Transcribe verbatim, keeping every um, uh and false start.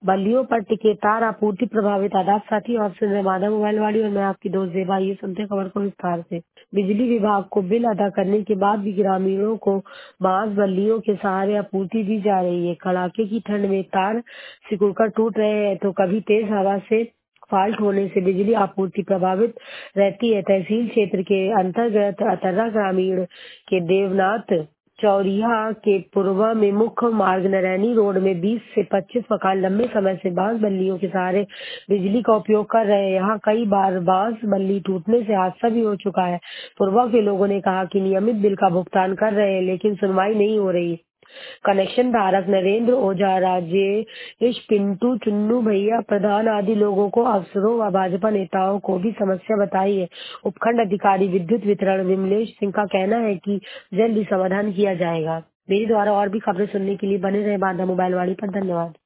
बल्लियों पर टिके तार आपूर्ति प्रभावित। आदाब साथी, आप सुन रहे मादा मोबाइल वाली और मैं आपकी दोस्त जेबा। ये सुनते हैं खबर को विस्तार से। बिजली विभाग को बिल अदा करने के बाद भी ग्रामीणों को बांस बल्लियों के सहारे आपूर्ति दी जा रही है। कड़ाके की ठंड में तार सिकुड़कर टूट रहे हैं तो कभी तेज हवा से फाल्ट होने से बिजली आपूर्ति प्रभावित रहती है। तहसील क्षेत्र के अंतर्गत अतर्रा ग्रामीण के देवनाथ चौरिया के पूर्वा में मुख्य मार्ग नरैनी रोड में बीस से पच्चीस मकान लंबे समय से बांस बल्लियों के सहारे बिजली का उपयोग कर रहे हैं। यहाँ कई बार बांस बल्ली टूटने से हादसा भी हो चुका है। पूर्वा के लोगों ने कहा कि नियमित बिल का भुगतान कर रहे हैं लेकिन सुनवाई नहीं हो रही। कनेक्शन धारक नरेंद्र ओझा, राजेश, पिंटू, चुन्नू भैया प्रधान आदि लोगों को अफसरों व भाजपा नेताओं को भी समस्या बताई है। उपखंड अधिकारी विद्युत वितरण विमलेश सिंह का कहना है कि जल्द ही समाधान किया जाएगा। मेरे द्वारा और भी खबरें सुनने के लिए बने रहे बांधा मोबाइल वाली पर। धन्यवाद।